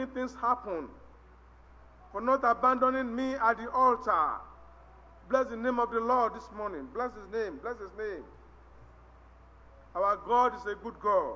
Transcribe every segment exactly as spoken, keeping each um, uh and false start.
things happen, for not abandoning me at the altar. Bless the name of the Lord this morning. Bless his name. Bless his name. Our God is a good God.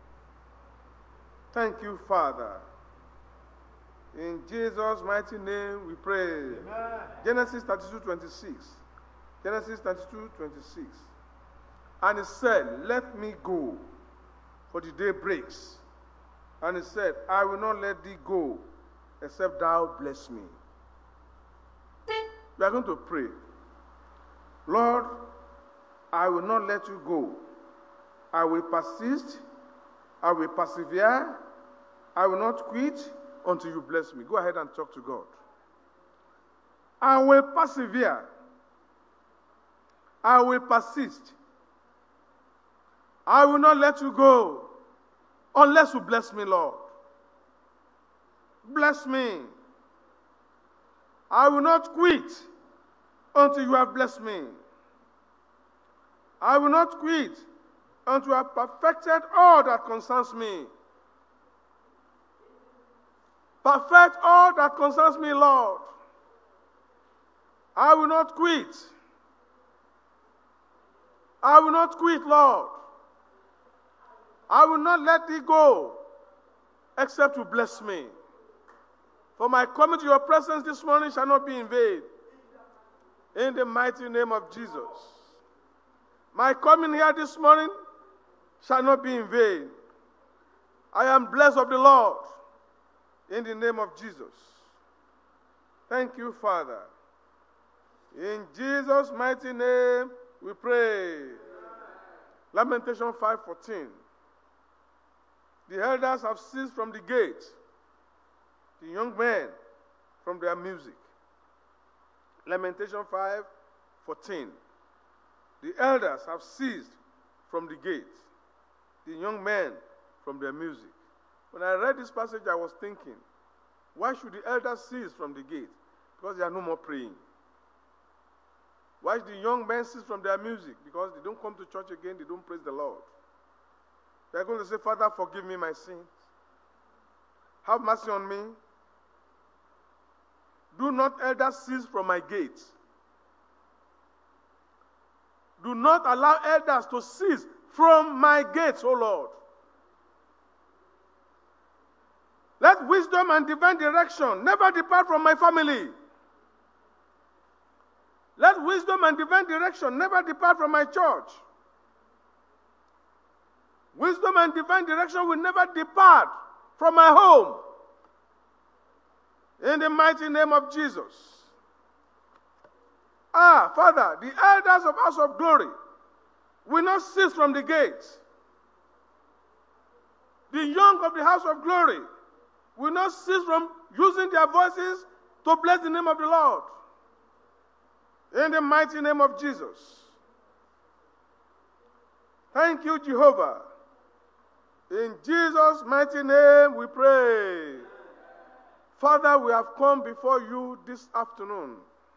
Thank you, Father. In Jesus' mighty name we pray. Amen. Genesis thirty-two twenty-six. Genesis thirty-two twenty-six. And he said, let me go, for the day breaks. And he said, I will not let thee go, except thou bless me. We are going to pray. Lord, I will not let you go. I will persist. I will persevere. I will not quit until you bless me. Go ahead and talk to God. I will persevere. I will persist. I will not let you go unless you bless me, Lord. Bless me. I will not quit until you have blessed me. I will not quit until you have perfected all that concerns me. Perfect all that concerns me, Lord. I will not quit. I will not quit, Lord. I will not let thee go except to bless me. For my coming to your presence this morning shall not be in vain. In the mighty name of Jesus. My coming here this morning shall not be in vain. I am blessed of the Lord. In the name of Jesus. Thank you, Father. In Jesus' mighty name we pray. Amen. Lamentation five fourteen. The elders have ceased from the gate, the young men from their music. Lamentation five fourteen. The elders have ceased from the gate, the young men from their music. When I read this passage, I was thinking, why should the elders cease from the gate? Because they are no more praying. Why should the young men cease from their music? Because they don't come to church again, they don't praise the Lord. They're going to say, Father, forgive me my sins. Have mercy on me. Do not elders cease from my gate. Do not allow elders to cease from my gates, O Lord. Let wisdom and divine direction never depart from my family. Let wisdom and divine direction never depart from my church. Wisdom and divine direction will never depart from my home. In the mighty name of Jesus. Ah, Father, the elders of House of Glory will not cease from the gates. The young of the House of Glory will not cease from using their voices to bless the name of the Lord. In the mighty name of Jesus. Thank you, Jehovah. In Jesus' mighty name we pray. Father, we have come before you this afternoon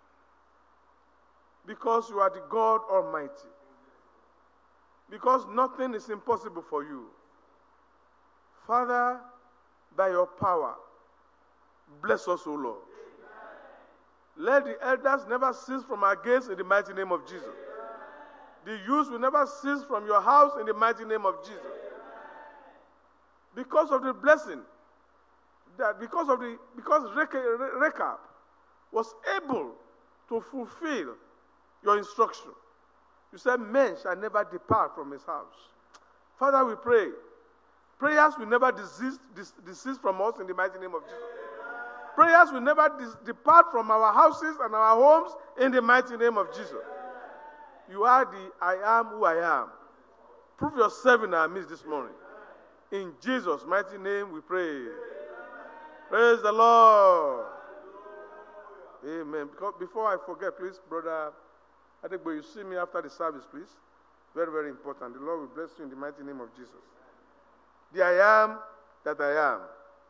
because you are the God Almighty. Because nothing is impossible for you. Father, by your power, bless us, O Lord. Let the elders never cease from our gates in the mighty name of Jesus. The youth will never cease from your house in the mighty name of Jesus. Because of the blessing, that because of the because Rechab was able to fulfill your instruction. You said, men shall never depart from his house. Father, we pray. Prayers will never desist, dis, desist from us in the mighty name of Jesus. Prayers will never dis, depart from our houses and our homes in the mighty name of Jesus. You are the I am who I am. Prove yourself in our midst this morning. In Jesus' mighty name we pray. Praise the Lord. Amen. Because before I forget, please, brother, I think when you see me after the service, please. Very, very important. The Lord will bless you in the mighty name of Jesus. The I am that I am.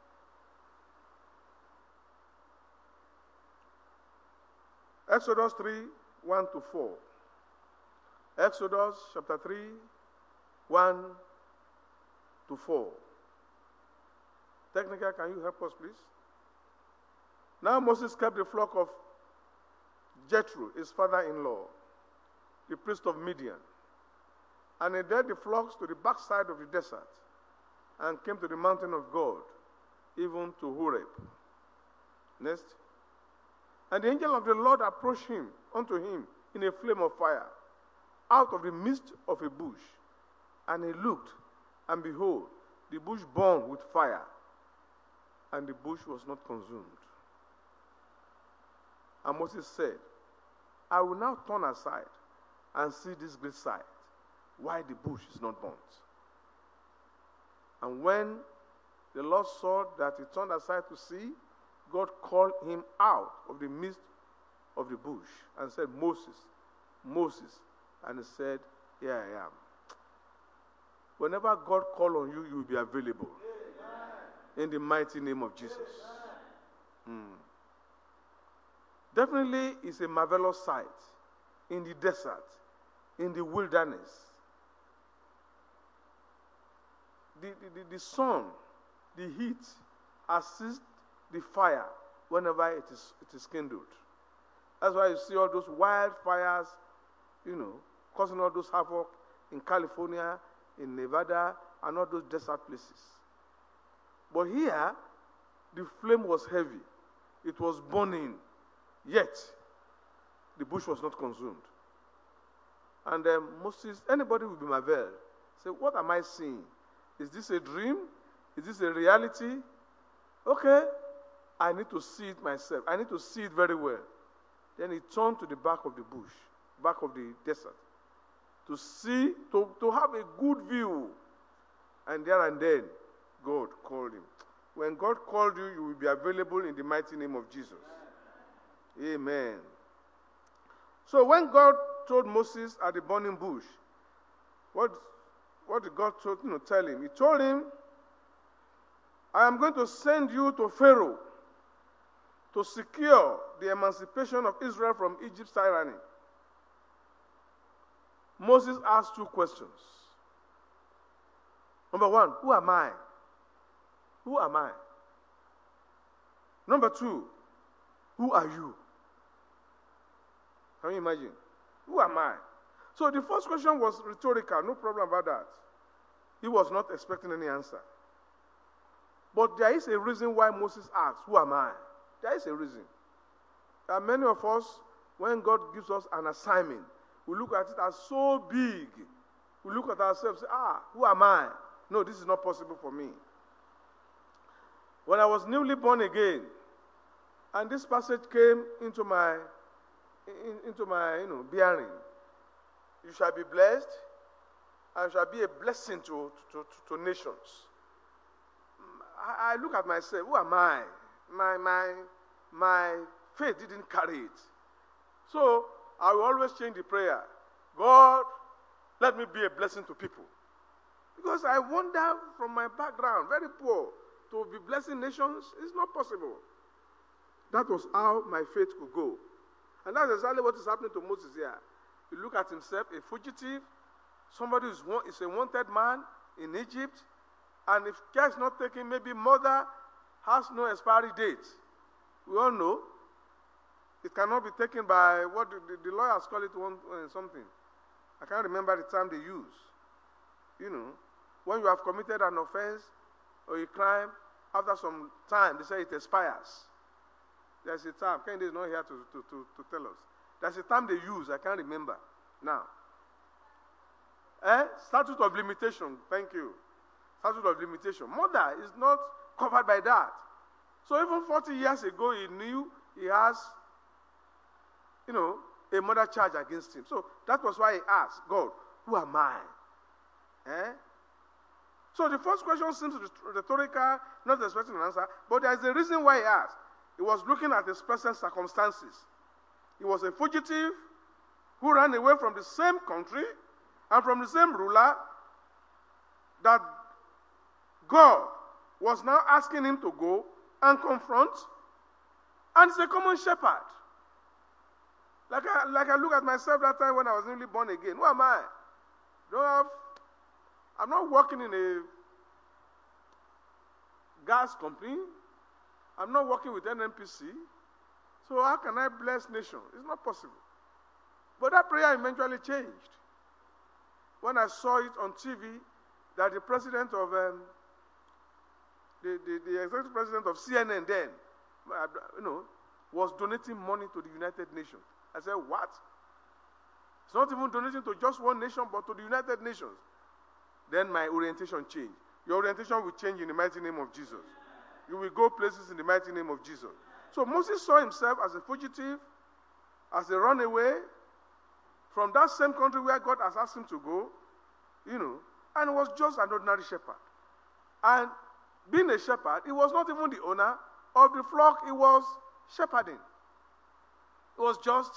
Exodus three, one to four. Exodus chapter three, one to four. Technical, can you help us, please? Now Moses kept the flock of Jethro, his father-in-law, the priest of Midian. And he led the flocks to the backside of the desert and came to the mountain of God, even to Horeb. Next. And the angel of the Lord approached him unto him in a flame of fire, out of the midst of a bush. And he looked, and behold, the bush burned with fire, and the bush was not consumed. And Moses said, I will now turn aside and see this great sight, why the bush is not burnt. And when the Lord saw that he turned aside to see, God called him out of the midst of the bush and said, Moses, Moses. And he said, here I am. Whenever God calls on you, you will be available. Amen. In the mighty name of Jesus. Mm. Definitely it's a marvelous sight in the desert, in the wilderness. The, the, the, the sun, the heat, assists the fire whenever it is, it is kindled. That's why you see all those wildfires, you know, causing all those havoc in California, in Nevada, and all those desert places. But here, the flame was heavy. It was burning. Yet, the bush was not consumed. And um, Moses, anybody will be marveled. Say, what am I seeing? Is this a dream? Is this a reality? Okay, I need to see it myself. I need to see it very well. Then he turned to the back of the bush, back of the desert, to see, to, to have a good view. And there and then, God called him. When God called you, you will be available in the mighty name of Jesus. Amen. So when God told Moses at the burning bush, what, what did God told, you know, tell him? He told him, I am going to send you to Pharaoh to secure the emancipation of Israel from Egypt's tyranny. Moses asked two questions. Number one, who am I? Who am I? Number two, who are you? Can you imagine? Who am I? So the first question was rhetorical, no problem about that. He was not expecting any answer. But there is a reason why Moses asked, who am I? There is a reason. There are many of us, when God gives us an assignment, we look at it as so big. We look at ourselves and say, ah, who am I? No, this is not possible for me. When I was newly born again, and this passage came into my in, into my you know bearing, you shall be blessed and shall be a blessing to, to, to, to nations. I, I look at myself, who am I? My my my faith didn't carry it. So I will always change the prayer. God, let me be a blessing to people. Because I wonder from my background, very poor, to be blessing nations is not possible. That was how my faith could go. And that's exactly what is happening to Moses here. You look at himself, a fugitive, somebody who is, is a wanted man in Egypt, and if care is not taken, maybe mother has no expiry date. We all know it cannot be taken by what the, the, the lawyers call it one, uh, something. I can't remember the term they use. You know, when you have committed an offense or a crime, after some time, they say it expires. There's a time. Kennedy is not here to, to, to, to tell us. There's a time they use. I can't remember now. Eh? Statute of limitation. Thank you. Statute of limitation. Murder is not covered by that. So even forty years ago, he knew he has, you know, a murder charge against him. So that was why he asked, God, who am I? Eh? So the first question seems rhetorical, not expecting an answer, but there is a reason why he asked. He was looking at his present circumstances. He was a fugitive who ran away from the same country and from the same ruler that God was now asking him to go and confront. And it's a common shepherd. Like I, like I look at myself that time when I was newly born again. Who am I? Don't have, I'm not working in a gas company. I'm not working with N N P C. So how can I bless nations? It's not possible. But that prayer eventually changed. When I saw it on T V, that the president of, um, the, the, the executive president of C N N then, you know, was donating money to the United Nations. I said, what? It's not even donating to just one nation, but to the United Nations. Then my orientation changed. Your orientation will change in the mighty name of Jesus. You will go places in the mighty name of Jesus. So Moses saw himself as a fugitive, as a runaway from that same country where God has asked him to go, you know, and was just an ordinary shepherd. And being a shepherd, he was not even the owner of the flock he was shepherding. It was just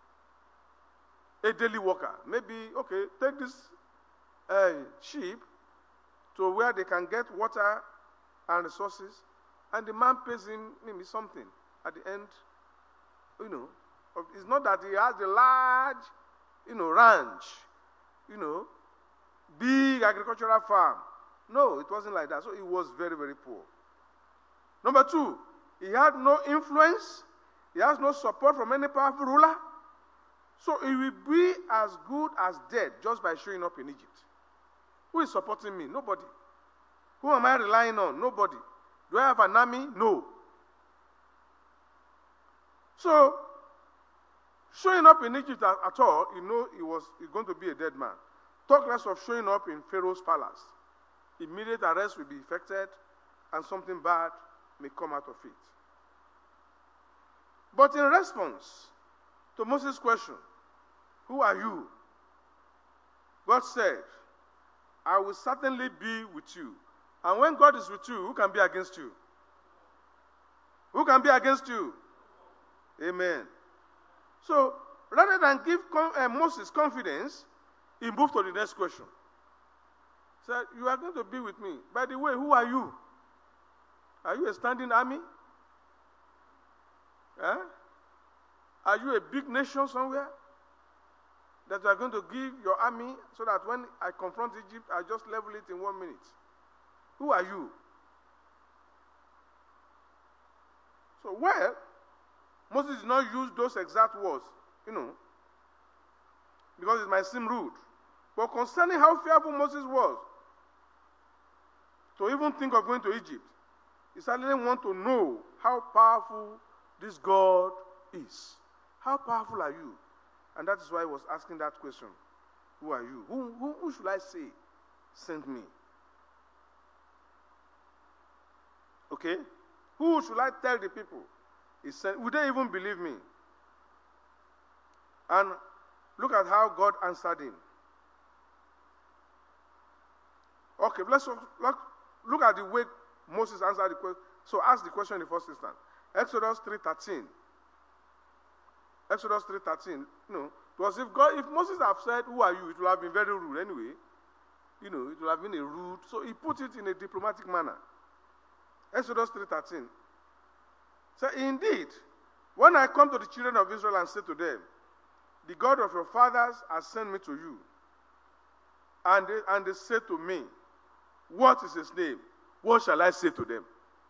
a daily worker. Maybe, okay, take this uh, sheep to where they can get water and resources, and the man pays him maybe something at the end. You know, it's not that he has a large, you know, ranch, you know, big agricultural farm. No, it wasn't like that. So he was very, very poor. Number two, he had no influence. He has no support from any powerful ruler. So he will be as good as dead just by showing up in Egypt. Who is supporting me? Nobody. Who am I relying on? Nobody. Do I have an army? No. So, showing up in Egypt at, at all, you know he was he's going to be a dead man. Talk less of showing up in Pharaoh's palace. Immediate arrest will be effected, and something bad may come out of it. But in response to Moses' question, who are you? God said, I will certainly be with you. And when God is with you, who can be against you? Who can be against you? Amen. So, rather than give uh, Moses confidence, he moved to the next question. He said, you are going to be with me. By the way, who are you? Are you a standing army? Eh? Are you a big nation somewhere that you are going to give your army so that when I confront Egypt, I just level it in one minute? Who are you? So, well, Moses did not use those exact words, you know, because it might seem rude. But concerning how fearful Moses was to even think of going to Egypt, he certainly want to know how powerful this God is. How powerful are you? And that is why he was asking that question. Who are you? Who, who, who should I say sent me? Okay? Who should I tell the people? He said, would they even believe me? And look at how God answered him. Okay, let's look, look at the way Moses answered the question. So ask the question in the first instance. Exodus three thirteen. Exodus three thirteen. You know, because if God, if Moses had said, who are you? It would have been very rude anyway. You know, it would have been a rude. So he put it in a diplomatic manner. Exodus three thirteen. So indeed, when I come to the children of Israel and say to them, the God of your fathers has sent me to you. And they, and they say to me, what is his name? What shall I say to them?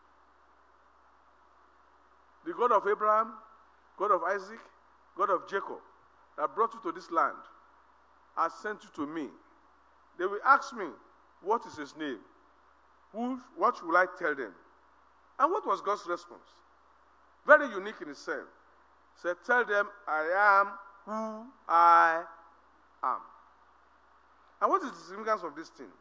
The God of Abraham, God of Isaac, God of Jacob, that brought you to this land, has sent you to me. They will ask me, what is his name? Who, what will I tell them? And what was God's response? Very unique in itself. He said, tell them, I am who I am. And what is the significance of this thing?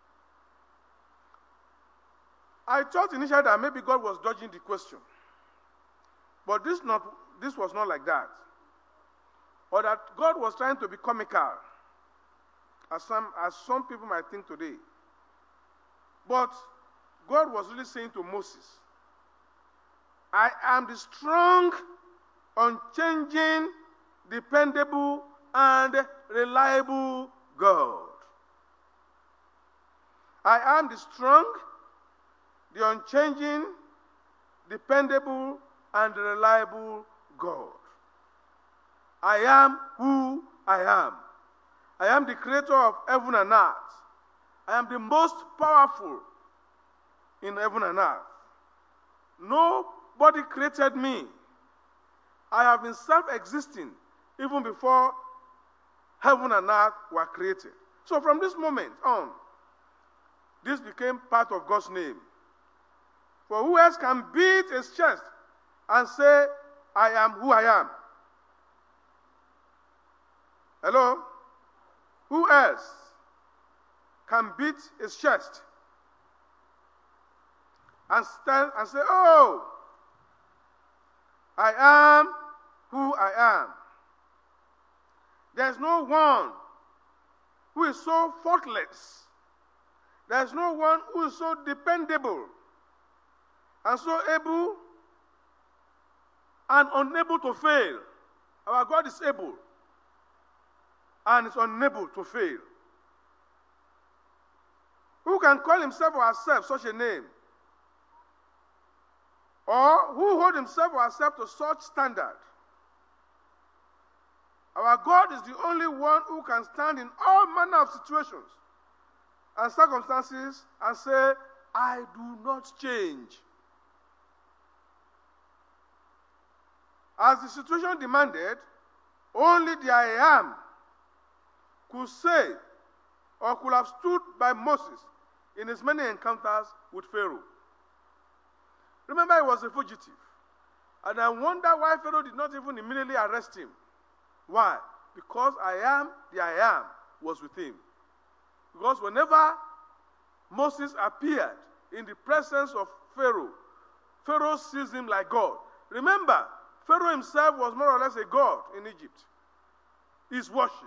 I thought initially that maybe God was dodging the question. But this, not, this was not like that. Or that God was trying to be comical, as some, as some people might think today. But God was really saying to Moses, I am the strong, unchanging, dependable, and reliable God. I am the strong, the unchanging, dependable, and reliable God. I am who I am. I am the creator of heaven and earth. I am the most powerful in heaven and earth. Nobody created me. I have been self-existing even before heaven and earth were created. So from this moment on, this became part of God's name. For who else can beat his chest and say, I am who I am? Hello? Who else can beat his chest and stand and say, oh, I am who I am? There's no one who is so faultless. There's no one who is so dependable and so able and unable to fail. Our God is able and is unable to fail. Who can call himself or herself such a name? Or who hold himself or herself to such standard? Our God is the only one who can stand in all manner of situations and circumstances and say, I do not change. As the situation demanded, only the I am could say or could have stood by Moses in his many encounters with Pharaoh. Remember, he was a fugitive. And I wonder why Pharaoh did not even immediately arrest him. Why? Because I am, the I am, was with him. Because whenever Moses appeared in the presence of Pharaoh, Pharaoh sees him like God. Remember, Pharaoh himself was more or less a god in Egypt. He's worshipped.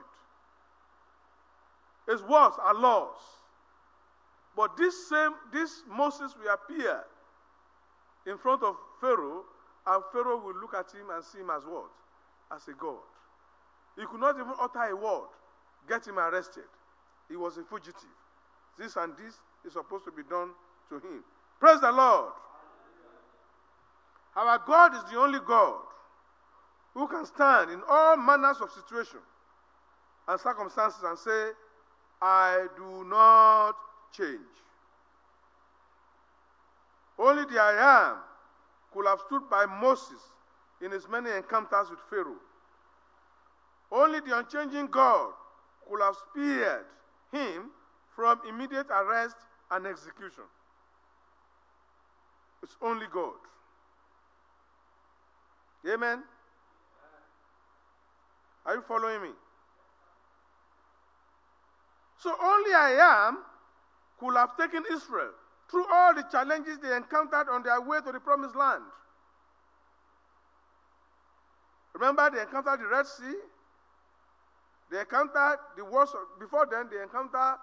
His words are laws. But this same, this Moses will appear in front of Pharaoh, and Pharaoh will look at him and see him as what? As a god. He could not even utter a word, get him arrested. He was a fugitive. This and this is supposed to be done to him. Praise the Lord. Our God is the only God who can stand in all manners of situations and circumstances and say, I do not change. Only the I am could have stood by Moses in his many encounters with Pharaoh. Only the unchanging God could have spared him from immediate arrest and execution. It's only God. Amen? Are you following me? So only I am could have taken Israel through all the challenges they encountered on their way to the promised land. Remember, they encountered the Red Sea. They encountered the wars. Of, before then, they encountered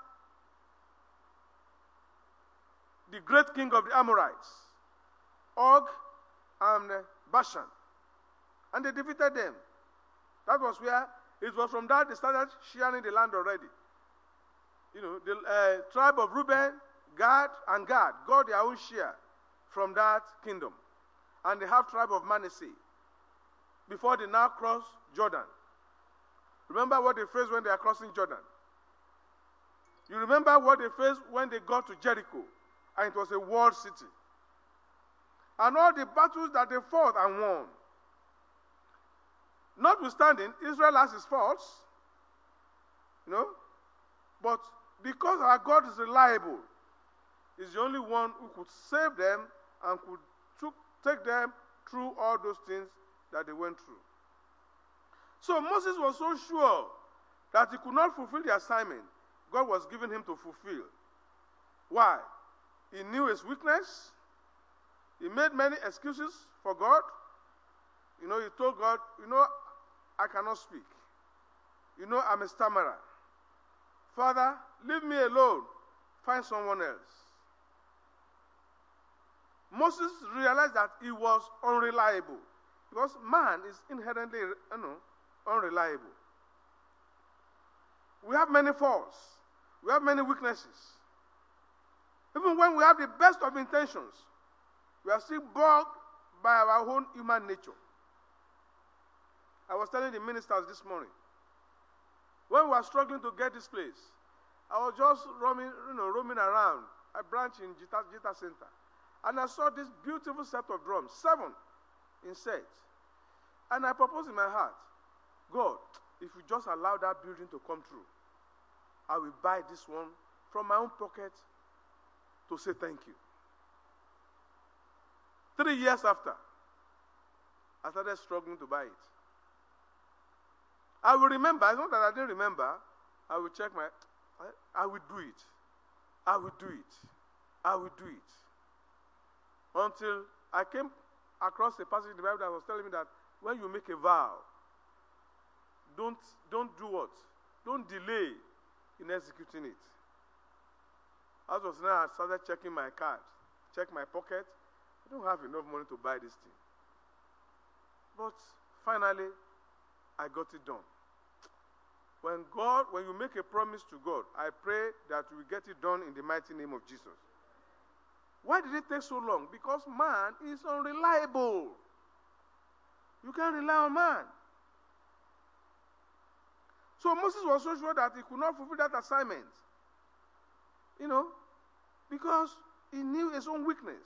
the great king of the Amorites, Og and Bashan. And they defeated them. That was where, it was from that they started sharing the land already. You know, the uh, tribe of Reuben, Gad, and Gad got their own share from that kingdom. And the half tribe of Manasseh, before they now cross Jordan. Remember what they faced when they are crossing Jordan. You remember what they faced when they got to Jericho, and it was a walled city. And all the battles that they fought and won. Notwithstanding, Israel has its faults, you know, but because our God is reliable, He's the only one who could save them and could took, take them through all those things that they went through. So Moses was so sure that he could not fulfill the assignment God was giving him to fulfill. Why? He knew his weakness. He made many excuses for God. You know, he told God, you know, I cannot speak. You know, I'm a stammerer. Father, leave me alone. Find someone else. Moses realized that he was unreliable because man is inherently, you know, unreliable. We have many faults. We have many weaknesses. Even when we have the best of intentions, we are still bogged by our own human nature. I was telling the ministers this morning, when we were struggling to get this place, I was just roaming, you know, roaming around a branch in Jita, Jita Center. And I saw this beautiful set of drums, seven in set. And I proposed in my heart, God, if you just allow that building to come true, I will buy this one from my own pocket to say thank you. Three years after, I started struggling to buy it. I will remember, it's not that I didn't remember, I will check my, I, I will do it. I will do it. I will do it. Until I came across a passage in the Bible that was telling me that when you make a vow, don't, don't do what? Don't delay in executing it. As of now, I started checking my card, check my pocket. I don't have enough money to buy this thing. But finally, I got it done. When God, when you make a promise to God, I pray that you will get it done in the mighty name of Jesus. Why did it take so long? Because man is unreliable. You can't rely on man. So Moses was so sure that he could not fulfill that assignment. You know, because he knew his own weakness.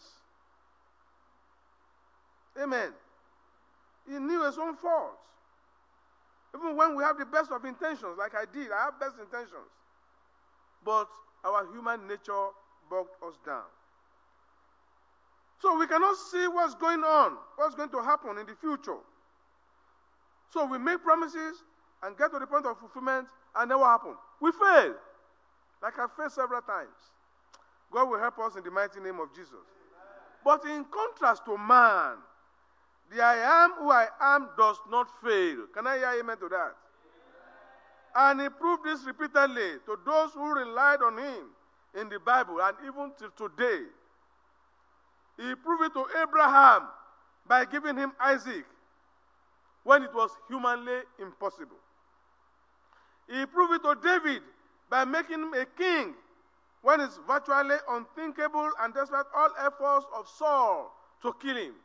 Amen. He knew his own faults. Even when we have the best of intentions, like I did, I have best intentions. But our human nature bogged us down. So we cannot see what's going on, what's going to happen in the future. So we make promises and get to the point of fulfillment, and then what happens? We fail. Like I failed several times. God will help us in the mighty name of Jesus. But in contrast to man, the I am who I am does not fail. Can I hear amen to that? And he proved this repeatedly to those who relied on him in the Bible and even till today. He proved it to Abraham by giving him Isaac when it was humanly impossible. He proved it to David by making him a king when it's virtually unthinkable and despite all efforts of Saul to kill him.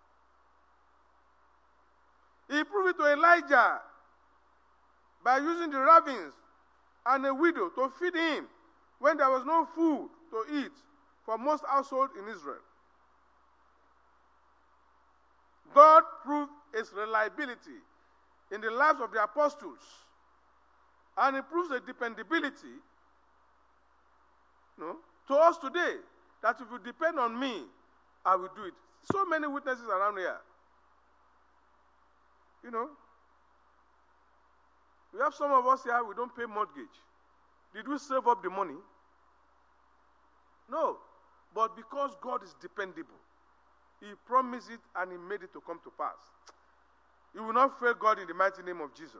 He proved it to Elijah by using the ravens and a widow to feed him when there was no food to eat for most households in Israel. God proved his reliability in the lives of the apostles, and he proves a dependability you know, to us today, that if you depend on me, I will do it. So many witnesses around here. You know, we have some of us here, we don't pay mortgage. Did we save up the money? No. But because God is dependable, he promised it and he made it to come to pass. You will not fail God in the mighty name of Jesus.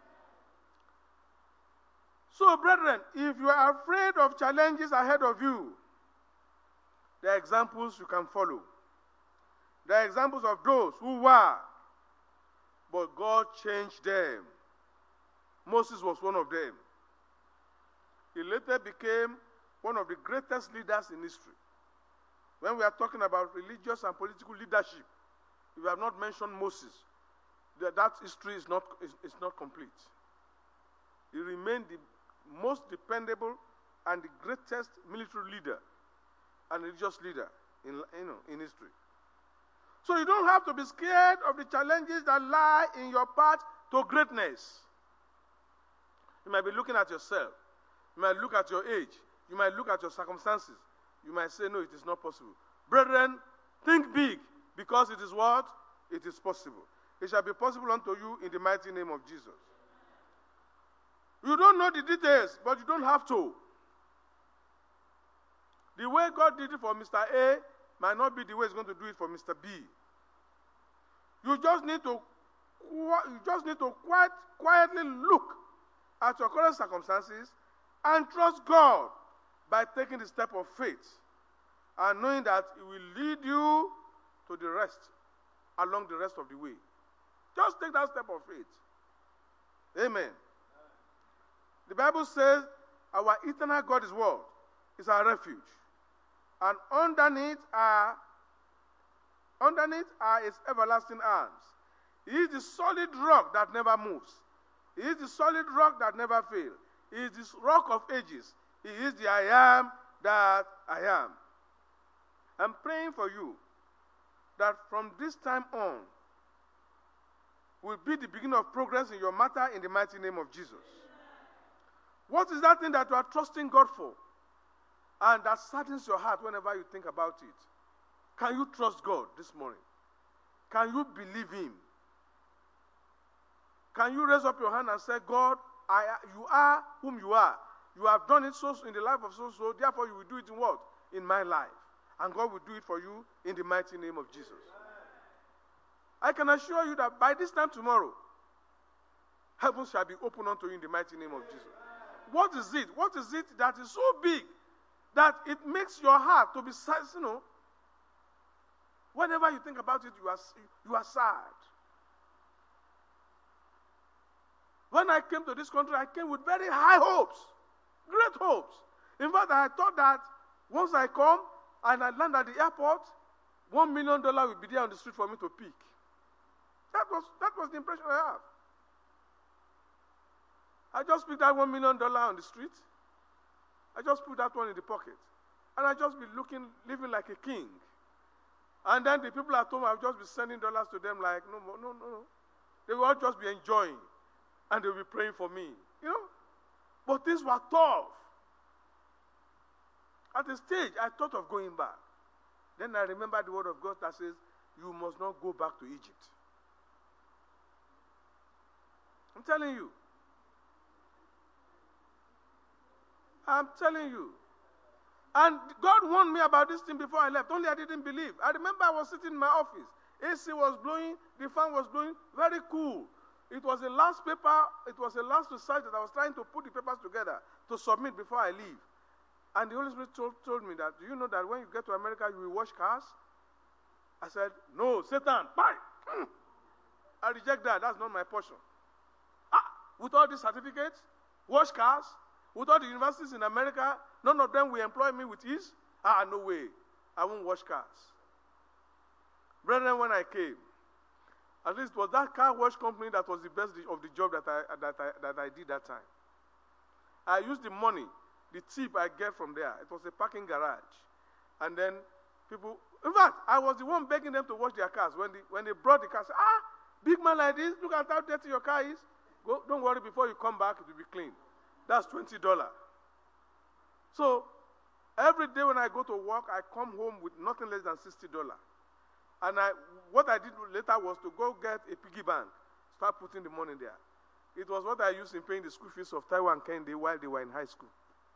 So, brethren, if you are afraid of challenges ahead of you, there are examples you can follow. There are examples of those who were, but God changed them. Moses was one of them. He later became one of the greatest leaders in history. When we are talking about religious and political leadership, if we have not mentioned Moses, that, that history is not, is, is not complete. He remained the most dependable and the greatest military leader and religious leader in, you know, in history. So you don't have to be scared of the challenges that lie in your path to greatness. You might be looking at yourself. You might look at your age. You might look at your circumstances. You might say, no, it is not possible. Brethren, think big, because it is what? It is possible. It shall be possible unto you in the mighty name of Jesus. You don't know the details, but you don't have to. The way God did it for Mister A might not be the way He's going to do it for Mister B. You just need to, you just need to quite quietly look at your current circumstances and trust God by taking the step of faith and knowing that He will lead you to the rest, along the rest of the way. Just take that step of faith. Amen. The Bible says our eternal God is what? Is our refuge. And underneath are, underneath are His everlasting arms. He is the solid rock that never moves. He is the solid rock that never fails. He is the rock of ages. He is the I am that I am. I'm praying for you that from this time on will be the beginning of progress in your matter in the mighty name of Jesus. What is that thing that you are trusting God for and that saddens your heart whenever you think about it? Can you trust God this morning? Can you believe Him? Can you raise up your hand and say, God, I, you are whom you are. You have done it so in the life of so-so, therefore you will do it in what? In my life. And God will do it for you in the mighty name of Jesus. I can assure you that by this time tomorrow, heaven shall be opened unto you in the mighty name of Jesus. What is it? What is it that is so big that it makes your heart to be sad, you know? Whenever you think about it, you are, you are sad. When I came to this country, I came with very high hopes, great hopes. In fact, I thought that once I come and I land at the airport, one million dollars will be there on the street for me to pick. That was, that was the impression I have. I just picked that one million dollars on the street. I just put that one in the pocket. And I just be looking, living like a king. And then the people at home, I'll just be sending dollars to them like, no, no, no, no. They will all just be enjoying. And they will be praying for me. You know? But things were tough. At a stage, I thought of going back. Then I remembered the word of God that says, you must not go back to Egypt. I'm telling you. I'm telling you. And God warned me about this thing before I left. Only I didn't believe. I remember I was sitting in my office. A C was blowing. The fan was blowing. Very cool. It was the last paper. It was the last research that I was trying to put the papers together to submit before I leave. And the Holy Spirit told, told me that, do you know that when you get to America, you will wash cars? I said, no, Satan, bye. I reject that. That's not my portion. Ah, with all these certificates, wash cars, with all the universities in America, none of them will employ me with ease. Ah, no way. I won't wash cars. Brethren, when I came, at least it was that car wash company that was the best of the job that I, that I, that I did that time. I used the money, the tip I get from there. It was a parking garage. And then people, in fact, I was the one begging them to wash their cars. When, the, when they brought the car, I said, ah, big man like this, look at how dirty your car is. Go, don't worry, before you come back, it will be clean. That's twenty dollars. So, every day when I go to work, I come home with nothing less than sixty dollars. And I, what I did later was to go get a piggy bank, start putting the money there. It was what I used in paying the school fees of Taiwo and Kende while they were in high school.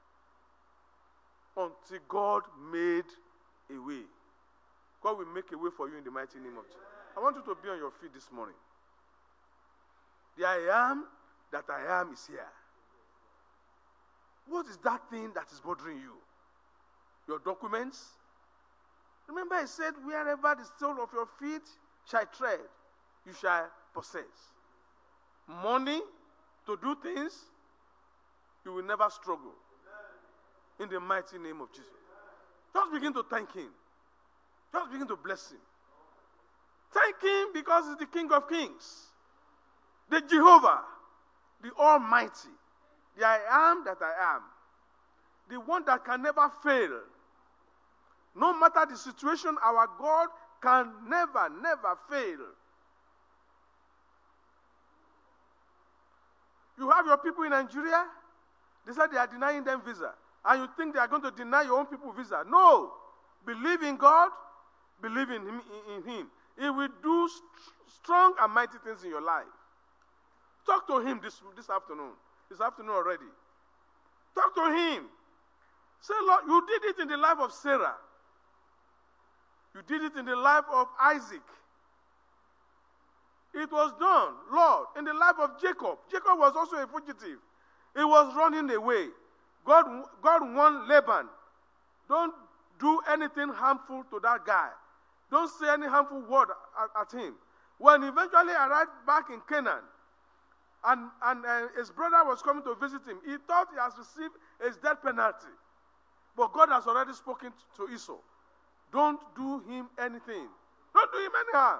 Until God made a way. God will make a way for you in the mighty name of Jesus. I want you to be on your feet this morning. The I am that I am is here. What is that thing that is bothering you? Your documents? Remember I said, wherever the sole of your feet shall tread, you shall possess. Money to do things, you will never struggle. In the mighty name of Jesus. Just begin to thank Him. Just begin to bless Him. Thank Him because He's the King of Kings. The Jehovah, the Almighty, the I am that I am, the one that can never fail. No matter the situation, our God can never, never fail. You have your people in Nigeria, they said they are denying them visa. And you think they are going to deny your own people visa. No. Believe in God, believe in Him. In him. He will do st- strong and mighty things in your life. Talk to Him this, this afternoon. This afternoon already. Talk to Him. Say, Lord, you did it in the life of Sarah. You did it in the life of Isaac. It was done, Lord, in the life of Jacob. Jacob was also a fugitive. He was running away. God, God warned Laban, don't do anything harmful to that guy. Don't say any harmful word at, at him. When he eventually arrived back in Canaan, and, and uh, his brother was coming to visit him, he thought he has received his death penalty. But God has already spoken to Esau. Don't do him anything. Don't do him any harm.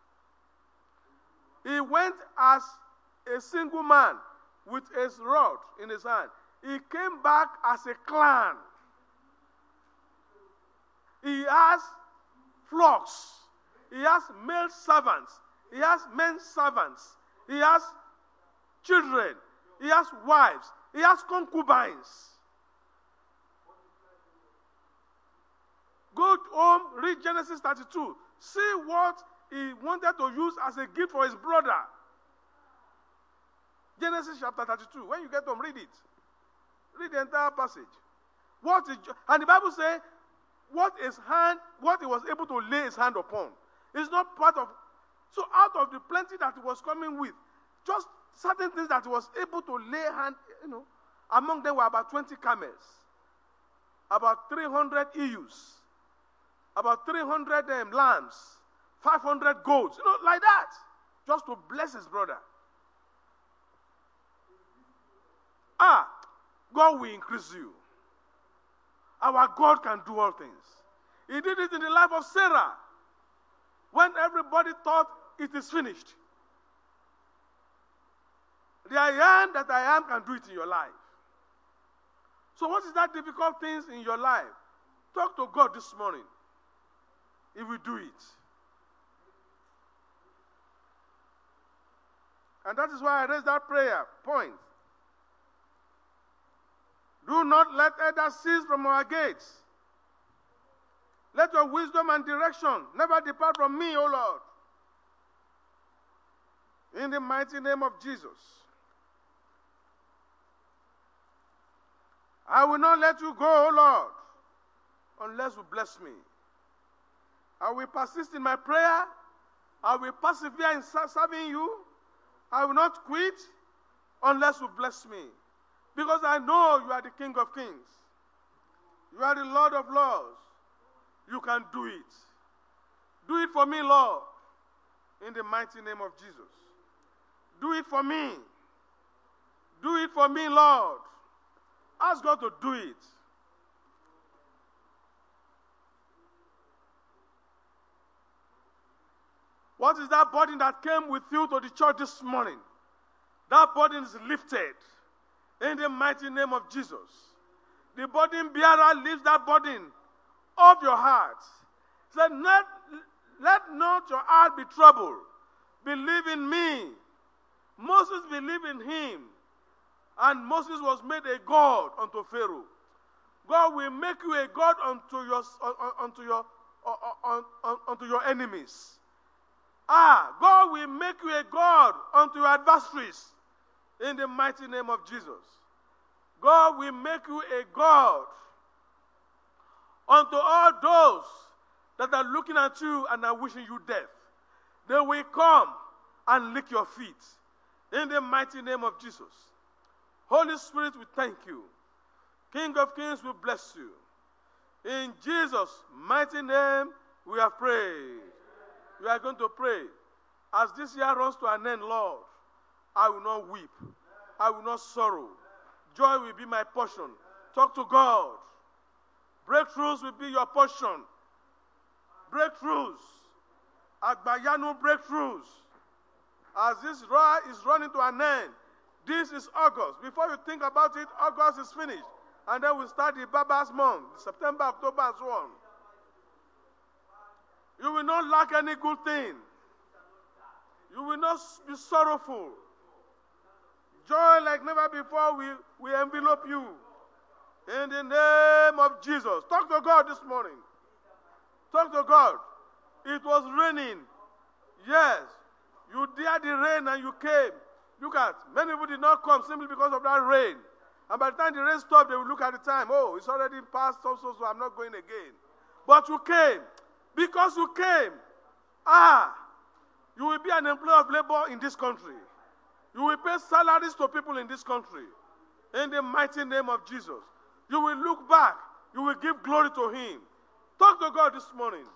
He went as a single man with his rod in his hand. He came back as a clan. He has flocks. He has male servants. He has men servants. He has children. He has wives. He has concubines. Go home, read Genesis thirty-two. See what he wanted to use as a gift for his brother. Genesis chapter thirty-two. When you get home, read it. Read the entire passage. What is, and the Bible says, what his hand, what he was able to lay his hand upon, is not part of. So out of the plenty that he was coming with, just certain things that he was able to lay hand, you know, among them were about twenty camels, about three hundred ewes, about three hundred um, lambs, five hundred goats, you know, like that, just to bless his brother. Ah, God will increase you. Our God can do all things. He did it in the life of Sarah, when everybody thought it is finished. The I am that I am can do it in your life. So what is that difficult things in your life? Talk to God this morning. He will do it. And that is why I raised that prayer point. Do not let others cease from our gates. Let your wisdom and direction never depart from me, O Lord. In the mighty name of Jesus. I will not let you go, O Lord, unless you bless me. I will persist in my prayer. I will persevere in serving you. I will not quit unless you bless me. Because I know you are the King of Kings. You are the Lord of Lords. You can do it. Do it for me, Lord, in the mighty name of Jesus. Do it for me. Do it for me, Lord. Ask God to do it. What is that burden that came with you to the church this morning? That burden is lifted in the mighty name of Jesus. The burden bearer lifts that burden off your heart. He said, let, let not your heart be troubled. Believe in me. Moses believed in him, and Moses was made a god unto Pharaoh. God will make you a god unto your unto your unto your enemies. Ah, God will make you a god unto your adversaries in the mighty name of Jesus. God will make you a god unto all those that are looking at you and are wishing you death. They will come and lick your feet in the mighty name of Jesus. Holy Spirit, we thank you. King of Kings, we bless you. In Jesus' mighty name, we have prayed. We are going to pray. As this year runs to an end, Lord, I will not weep. I will not sorrow. Joy will be my portion. Talk to God. Breakthroughs will be your portion. Breakthroughs. Agbayanu breakthroughs. As this year is running to an end, this is August. Before you think about it, August is finished. And then we start the Baba's month, September, October, and so on. You will not lack any good thing. You will not be sorrowful. Joy like never before will, will envelop you. In the name of Jesus. Talk to God this morning. Talk to God. It was raining. Yes. You dared the rain and you came. Look at, many people did not come simply because of that rain. And by the time the rain stopped, they will look at the time. Oh, it's already past, so, so, so I'm not going again. But you came. Because you came. Ah, you will be an employer of labor in this country. You will pay salaries to people in this country. In the mighty name of Jesus. You will look back. You will give glory to him. Talk to God this morning.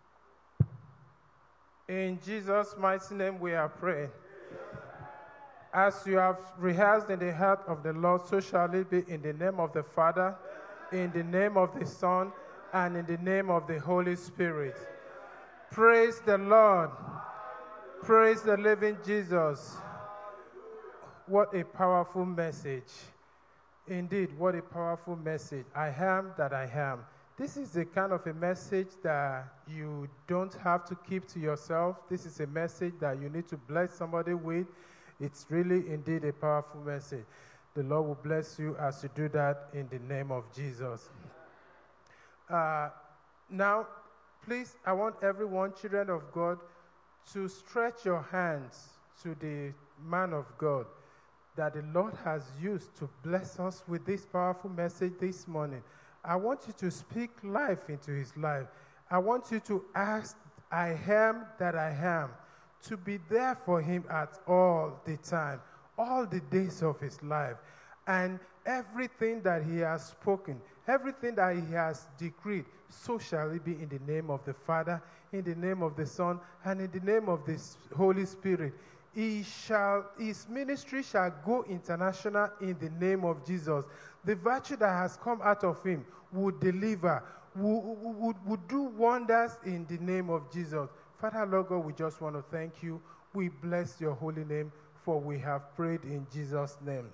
In Jesus' mighty name we are praying. As you have rehearsed in the heart of the Lord, so shall it be in the name of the Father, in the name of the Son, and in the name of the Holy Spirit. Praise the Lord. Praise the living Jesus. What a powerful message. Indeed, what a powerful message. I am that I am. this is a kind of a message that you don't have to keep to yourself. This is a message that you need to bless somebody with. It's really indeed a powerful message. The Lord will bless you as you do that in the name of Jesus. Uh, now, please, I want everyone, children of God, to stretch your hands to the man of God that the Lord has used to bless us with this powerful message this morning. I want you to speak life into his life. I want you to ask, I am that I am, to be there for him at all the time, all the days of his life. And everything that he has spoken, everything that he has decreed, so shall it be in the name of the Father, in the name of the Son, and in the name of the Holy Spirit. He shall, his ministry shall go international in the name of Jesus. The virtue that has come out of him will deliver, will, will, will do wonders in the name of Jesus. Father, Lord God, we just want to thank you. We bless your holy name, for we have prayed in Jesus' name.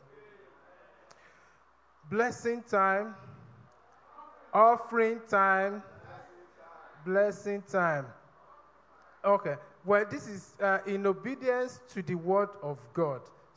Blessing time, offering time, blessing time. Okay, well, this is uh, in obedience to the word of God.